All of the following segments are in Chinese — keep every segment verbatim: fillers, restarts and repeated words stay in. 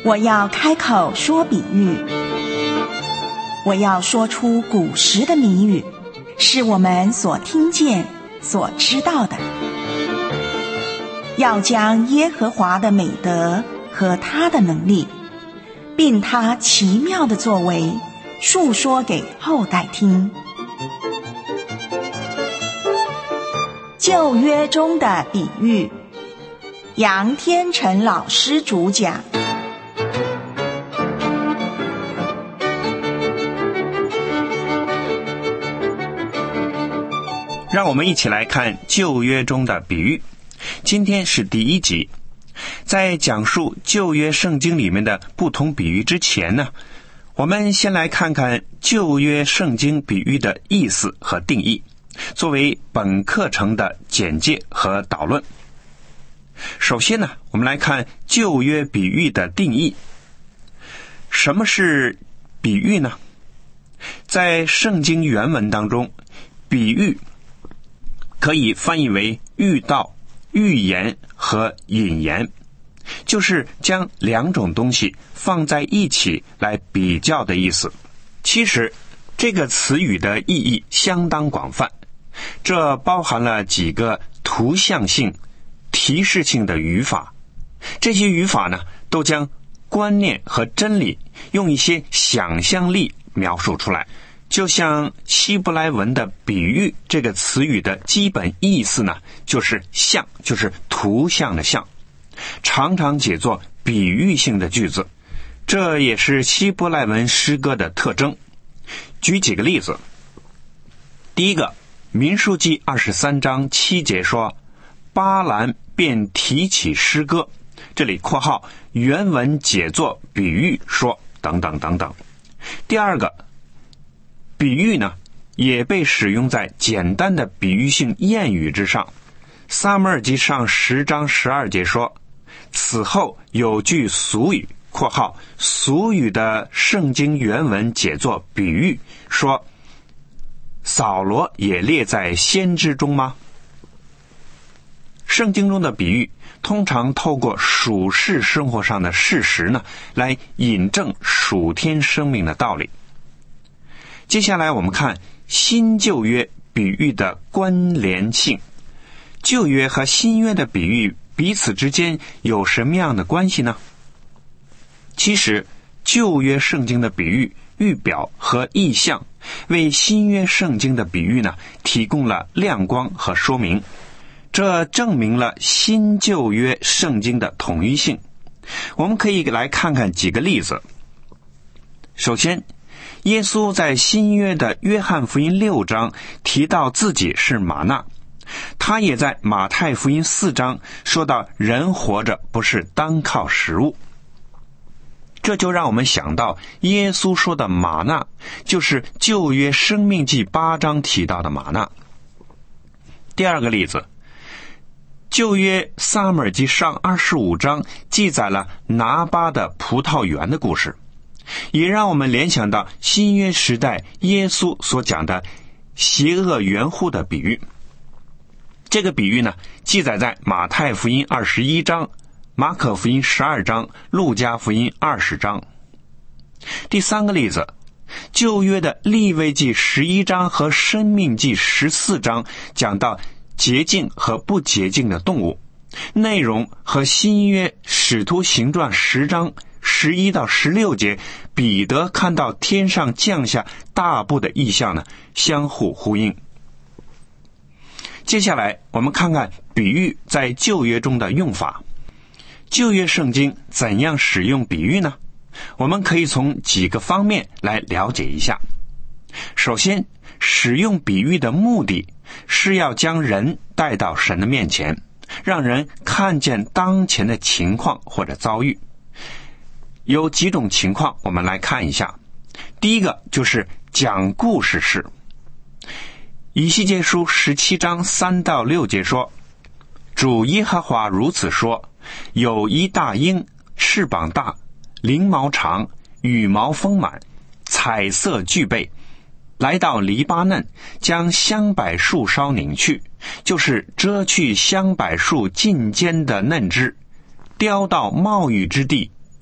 我要开口说比喻，我要说出古时的谜语，是我们所听见、所知道的。要将耶和华的美德和他的能力，并他奇妙的作为，述说给后代听。旧约中的比喻，杨天成老师主讲。 让我们一起来看旧约中的比喻。今天是第一集。在讲述旧约圣经里面的不同比喻之前呢，我们先来看看旧约圣经比喻的意思和定义，作为本课程的简介和导论。首先呢，我们来看旧约比喻的定义。什么是比喻呢？在圣经原文当中，比喻可以翻译为喻道、寓言和引言，就是将两种东西放在一起来比较的意思。其实这个词语的意义相当广泛，这包含了几个图像性、提示性的语法。这些语法呢，都将观念和真理用一些想象力描述出来。就像希伯来文的比喻这个词语的基本意思呢，就是像，就是图像的像，常常解作比喻性的句子，这也是希伯来文诗歌的特征。举几个例子。第一个，民数记二十三章七节说，巴兰便提起诗歌，这里括号原文解作比喻说等等等等。第二个，比喻呢，也被使用在简单的比喻性谚语之上。撒母耳记上十章十二节说，此后有句俗语（括号俗语的圣经原文解作比喻）说，扫罗也列在先知中吗？圣经中的比喻通常透过属世生活上的事实呢，来引证属天生命的道理。接下来我们看新旧约比喻的关联性。旧约和新约的比喻彼此之间有什么样的关系呢？其实旧约圣经的比喻、预表和意象为新约圣经的比喻呢提供了亮光和说明，这证明了新旧约圣经的统一性。我们可以来看看几个例子。首先，耶稣在新约的约翰福音六章提到自己是玛纳，他也在马太福音四章说到人活着不是单靠食物。这就让我们想到耶稣说的玛纳就是旧约生命记八章提到的玛纳。第二个例子，旧约撒母耳记上二十五章记载了拿巴的葡萄园的故事，也让我们联想到新约时代耶稣所讲的邪恶园户的比喻。这个比喻呢，记载在马太福音二十一章、马可福音十二章、路加福音二十章。第三个例子，旧约的利未记十一章和申命记十四章讲到洁净和不洁净的动物，内容和新约使徒行传十章十一到十六节彼得看到天上降下大布的意象呢相互呼应。接下来我们看看比喻在旧约中的用法。旧约圣经怎样使用比喻呢？我们可以从几个方面来了解一下。首先，使用比喻的目的是要将人带到神的面前，让人看见当前的情况或者遭遇。有几种情况我们来看一下。第一个就是讲故事式。以西结书十七章三到六节说，主耶和华如此说，有一大鹰，翅膀大，翎毛长，羽毛丰满，彩色俱备，来到黎巴嫩，将香柏树梢拧去，就是遮去香柏树近尖的嫩枝，叼到茂郁之地，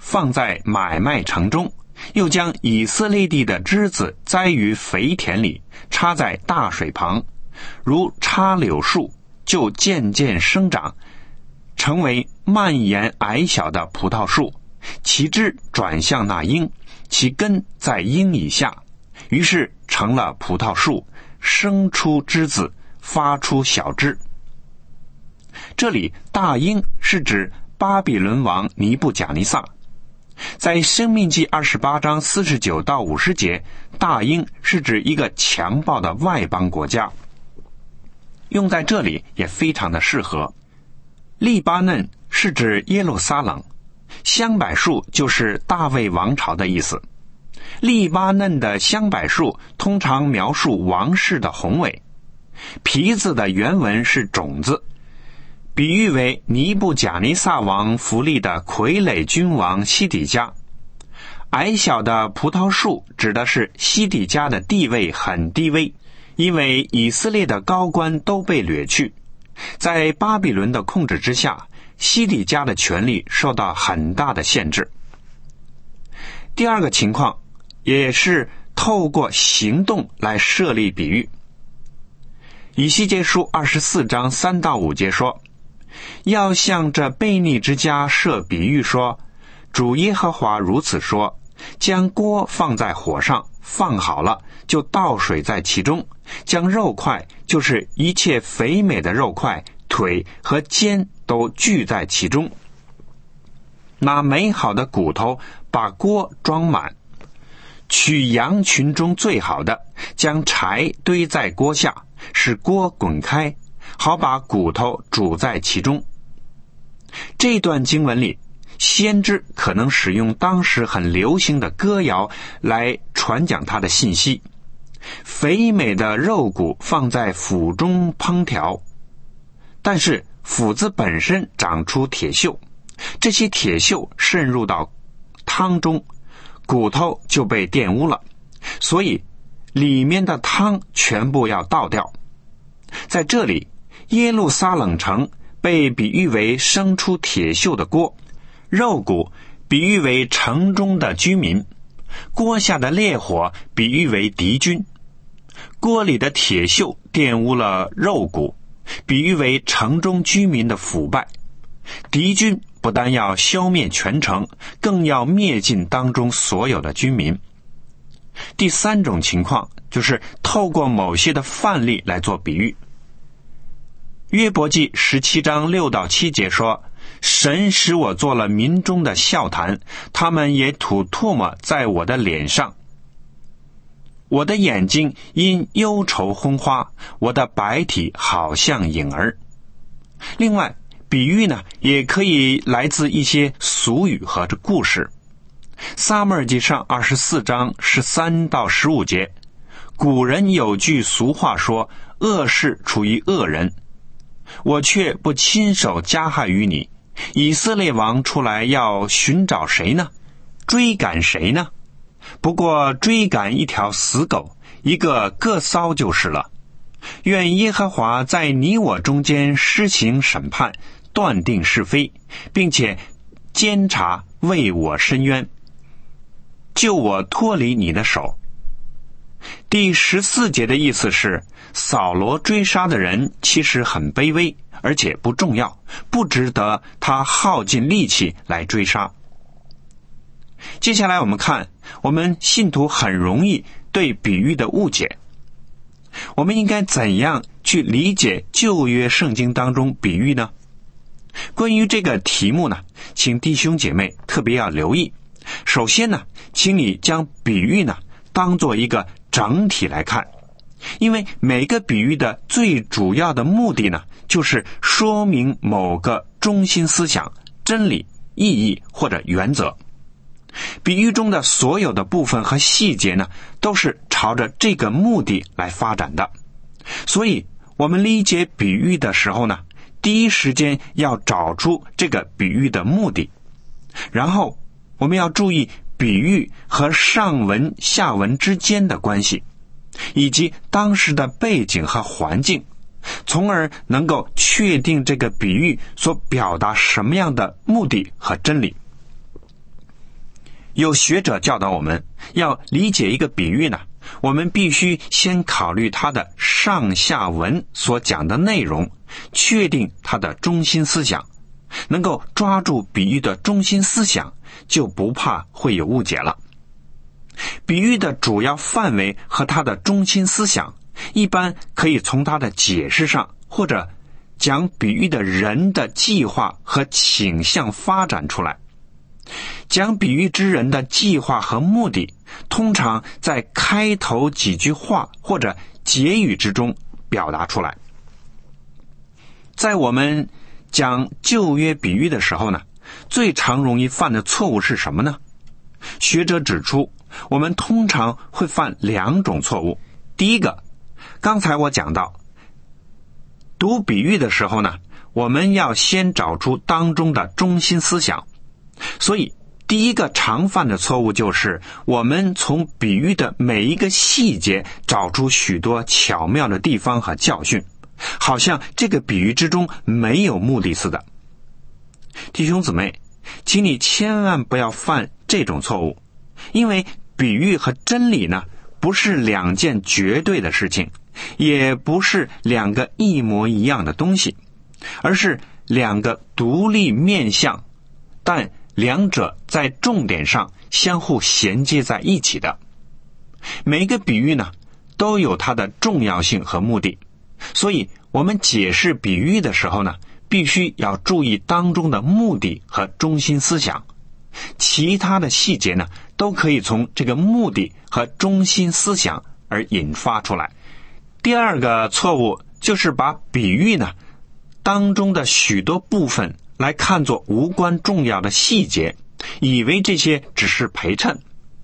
放在买卖城中，又将以色列地的枝子栽于肥田里，插在大水旁，如插柳树，就渐渐生长，成为蔓延矮小的葡萄树，其枝转向那鹰，其根在鹰以下，于是成了葡萄树，生出枝子，发出小枝。这里大鹰是指巴比伦王尼布甲尼撒。在申命记二十八章四十九到五十节，大鹰是指一个强暴的外邦国家，用在这里也非常的适合。利巴嫩是指耶路撒冷，香柏树就是大卫王朝的意思。利巴嫩的香柏树通常描述王室的宏伟。皮子的原文是种子，比喻为尼布甲尼撒王扶立的傀儡君王西底家。矮小的葡萄树指的是西底家的地位很低微，因为以色列的高官都被掠去，在巴比伦的控制之下，西底家的权力受到很大的限制。第二个情况也是透过行动来设立比喻。以西结书二十四章三到五节说，要向这悖逆之家设比喻说，主耶和华如此说，将锅放在火上，放好了，就倒水在其中，将肉块，就是一切肥美的肉块，腿和肩都聚在其中。拿美好的骨头把锅装满，取羊群中最好的，将柴堆在锅下，使锅滚开，好把骨头煮在其中。这段经文里，先知可能使用当时很流行的歌谣来传讲他的信息。肥美的肉骨放在釜中烹调，但是釜子本身长出铁锈，这些铁锈渗入到汤中，骨头就被玷污了，所以里面的汤全部要倒掉。在这里，耶路撒冷城被比喻为生出铁锈的锅，肉骨比喻为城中的居民，锅下的烈火比喻为敌军，锅里的铁锈玷污了肉骨，比喻为城中居民的腐败。敌军不但要消灭全城，更要灭尽当中所有的居民。第三种情况就是透过某些的范例来做比喻。约伯记十七章六到七节说，神使我做了民中的笑谈，他们也吐唾沫在我的脸上。我的眼睛因忧愁昏花，我的白体好像影儿。另外，比喻呢，也可以来自一些俗语和故事。撒母耳记上二十四章十三到十五节，古人有句俗话说，恶事出于恶人，我却不亲手加害于你。以色列王出来要寻找谁呢？追赶谁呢？不过追赶一条死狗，一个各骚就是了。愿耶和华在你我中间施行审判，断定是非，并且监察为我伸冤，救我脱离你的手。第十四节的意思是，扫罗追杀的人其实很卑微，而且不重要，不值得他耗尽力气来追杀。接下来我们看，我们信徒很容易对比喻的误解。我们应该怎样去理解旧约圣经当中比喻呢？关于这个题目呢，请弟兄姐妹特别要留意。首先呢，请你将比喻呢当做一个整体来看，因为每个比喻的最主要的目的呢，就是说明某个中心思想、真理、意义或者原则。比喻中的所有的部分和细节呢，都是朝着这个目的来发展的。所以我们理解比喻的时候呢，第一时间要找出这个比喻的目的，然后我们要注意比喻和上文下文之间的关系，以及当时的背景和环境，从而能够确定这个比喻所表达什么样的目的和真理。 有学者教导我们，要理解一个比喻呢，我们必须先考虑它的上下文所讲的内容，确定它的中心思想，能够抓住比喻的中心思想，就不怕会有误解了。比喻的主要范围和它的中心思想，一般可以从它的解释上，或者讲比喻的人的计划和倾向发展出来。讲比喻之人的计划和目的，通常在开头几句话或者结语之中表达出来。在我们讲旧约比喻的时候呢，最常容易犯的错误是什么呢？学者指出，我们通常会犯两种错误。第一个，刚才我讲到，读比喻的时候呢，我们要先找出当中的中心思想。所以第一个常犯的错误就是，我们从比喻的每一个细节找出许多巧妙的地方和教训，好像这个比喻之中没有目的似的。弟兄姊妹，请你千万不要犯这种错误，因为比喻和真理呢，不是两件绝对的事情，也不是两个一模一样的东西，而是两个独立面向，但两者在重点上相互衔接在一起的。每一个比喻呢，都有它的重要性和目的，所以我们解释比喻的时候呢，必须要注意当中的目的和中心思想。其他的细节呢，都可以从这个目的和中心思想而引发出来。第二个错误就是把比喻呢当中的许多部分来看作无关重要的细节，以为这些只是陪衬。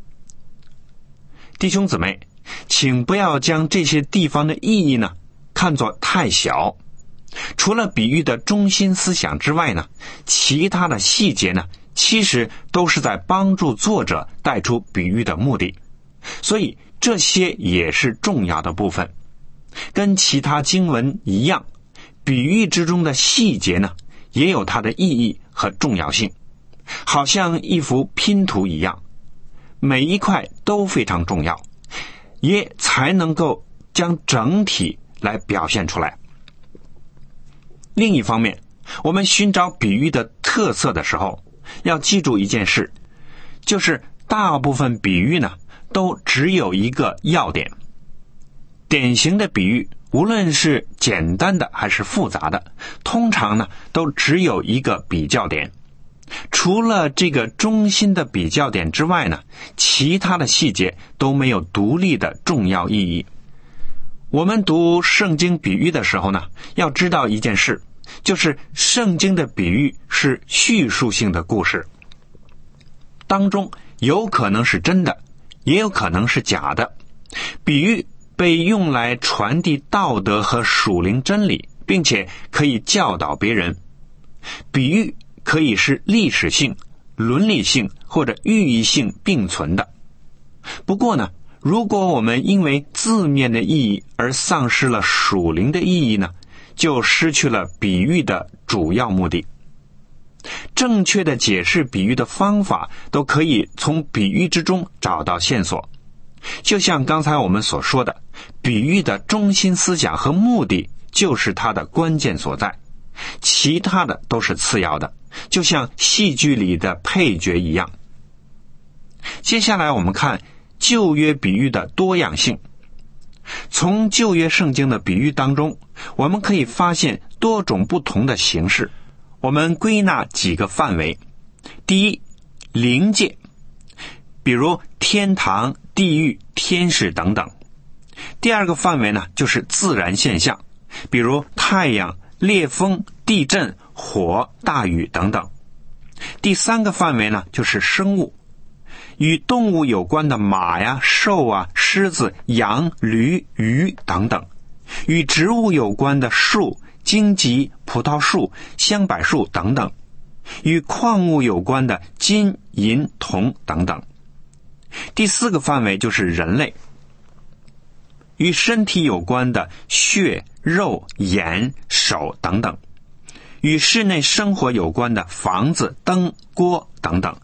弟兄姊妹，请不要将这些地方的意义呢看作太小。除了比喻的中心思想之外呢，其他的细节呢，其实都是在帮助作者带出比喻的目的，所以这些也是重要的部分。跟其他经文一样，比喻之中的细节呢，也有它的意义和重要性，好像一幅拼图一样，每一块都非常重要，也才能够将整体来表现出来。另一方面，我们寻找比喻的特色的时候，要记住一件事，就是大部分比喻呢，都只有一个要点。典型的比喻，无论是简单的还是复杂的，通常呢，都只有一个比较点。除了这个中心的比较点之外呢，其他的细节都没有独立的重要意义。我们读圣经比喻的时候呢，要知道一件事，就是圣经的比喻是叙述性的故事，当中有可能是真的，也有可能是假的。比喻被用来传递道德和属灵真理，并且可以教导别人。比喻可以是历史性、伦理性或者寓意性并存的。不过呢，如果我们因为字面的意义而丧失了属灵的意义呢，就失去了比喻的主要目的。正确的解释比喻的方法，都可以从比喻之中找到线索。就像刚才我们所说的，比喻的中心思想和目的就是它的关键所在，其他的都是次要的，就像戏剧里的配角一样。接下来我们看旧约比喻的多样性。从旧约圣经的比喻当中，我们可以发现多种不同的形式。我们归纳几个范围。第一，灵界，比如天堂、地狱、天使等等。第二个范围呢，就是自然现象，比如太阳、烈风、地震、火、大雨等等。第三个范围呢，就是生物，与动物有关的马呀、兽啊、狮子、羊、驴、鱼等等；与植物有关的树、荆棘、葡萄树、香柏树等等；与矿物有关的金、银、铜等等。第四个范围就是人类，与身体有关的血、肉、眼、手等等；与室内生活有关的房子、灯、锅等等；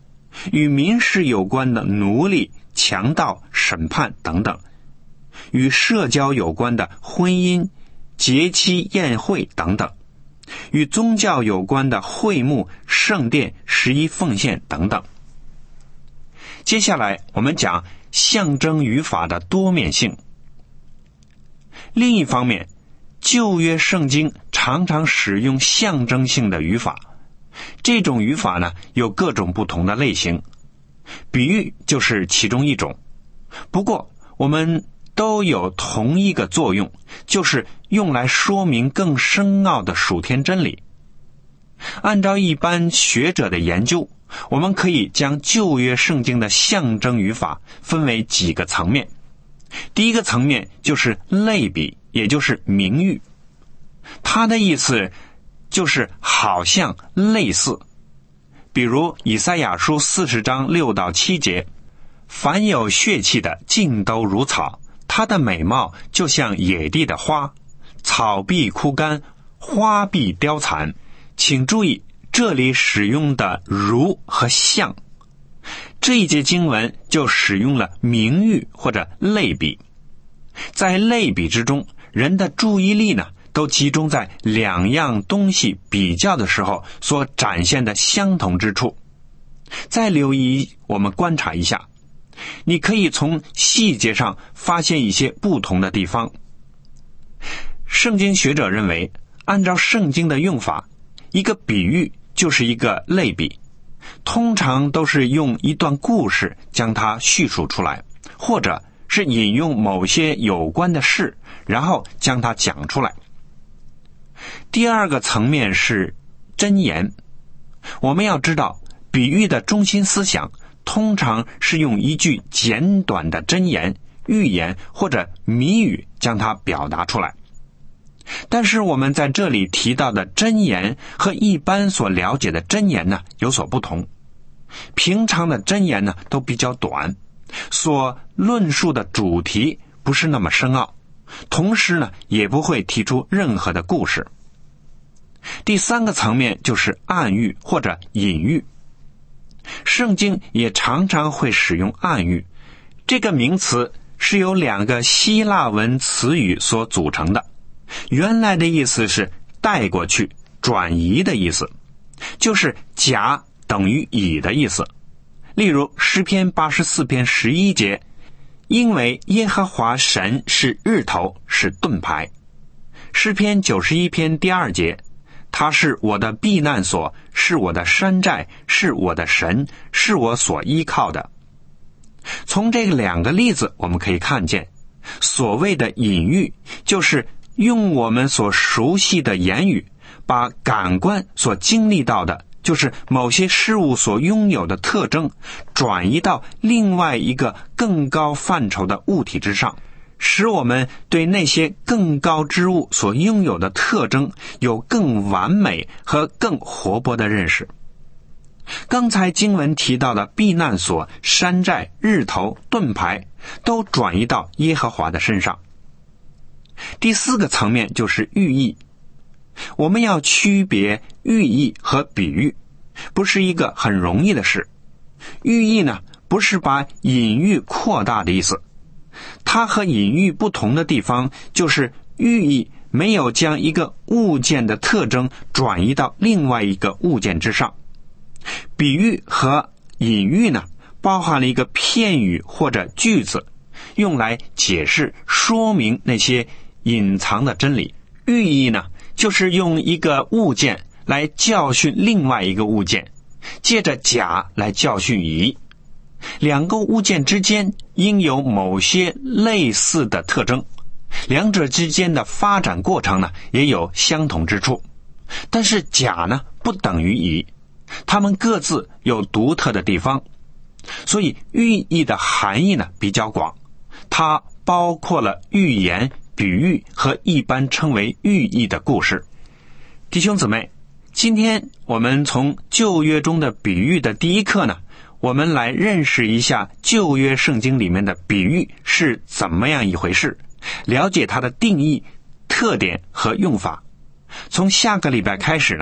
与民事有关的奴隶、强盗、审判等等，与社交有关的婚姻、节期、宴会等等，与宗教有关的会幕、圣殿、十一奉献等等。接下来我们讲象征语法的多面性。另一方面，旧约圣经常常使用象征性的语法，这种语法呢有各种不同的类型，比喻就是其中一种。不过我们都有同一个作用，就是用来说明更深奥的属天真理。按照一般学者的研究，我们可以将旧约圣经的象征语法分为几个层面。第一个层面就是类比，也就是名喻，它的意思就是好像、类似。比如以赛亚书四十章六到七节，凡有血气的尽都如草，它的美貌就像野地的花，草必枯干，花必凋残。请注意，这里使用的如和像，这一节经文就使用了名喻或者类比。在类比之中，人的注意力呢都集中在两样东西比较的时候所展现的相同之处。再留意，我们观察一下，你可以从细节上发现一些不同的地方。圣经学者认为，按照圣经的用法，一个比喻就是一个类比，通常都是用一段故事将它叙述出来，或者是引用某些有关的事，然后将它讲出来。第二个层面是箴言。我们要知道，比喻的中心思想通常是用一句简短的箴言、寓言或者谜语将它表达出来。但是我们在这里提到的箴言和一般所了解的箴言呢有所不同。平常的箴言呢都比较短，所论述的主题不是那么深奥，同时呢也不会提出任何的故事。第三个层面就是暗喻或者隐喻。圣经也常常会使用暗喻，这个名词是由两个希腊文词语所组成的，原来的意思是带过去、转移的意思，就是甲等于乙的意思。例如诗篇八十四篇十一节，因为耶和华神是日头，是盾牌。诗篇九十一篇第二节，他是我的避难所，是我的山寨，是我的神，是我所依靠的。从这两个例子我们可以看见，所谓的隐喻就是用我们所熟悉的言语，把感官所经历到的，就是某些事物所拥有的特征，转移到另外一个更高范畴的物体之上，使我们对那些更高之物所拥有的特征有更完美和更活泼的认识。刚才经文提到的避难所、山寨、日头、盾牌，都转移到耶和华的身上。第四个层面就是寓意。我们要区别寓意和比喻，不是一个很容易的事。寓意呢，不是把隐喻扩大的意思，它和隐喻不同的地方就是寓意没有将一个物件的特征转移到另外一个物件之上。比喻和隐喻呢，包含了一个片语或者句子，用来解释说明那些隐藏的真理。寓意呢，就是用一个物件来教训另外一个物件，借着甲来教训乙。两个物件之间应有某些类似的特征，两者之间的发展过程呢也有相同之处。但是甲呢不等于乙，它们各自有独特的地方，所以寓意的含义呢比较广，它包括了寓言、比喻和一般称为寓意的故事。弟兄姊妹，今天我们从旧约中的比喻的第一课呢，我们来认识一下旧约圣经里面的比喻是怎么样一回事，了解它的定义、特点和用法。从下个礼拜开始呢，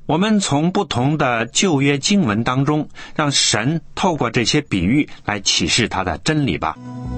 我们从不同的旧约经文当中，让神透过这些比喻来启示他的真理吧。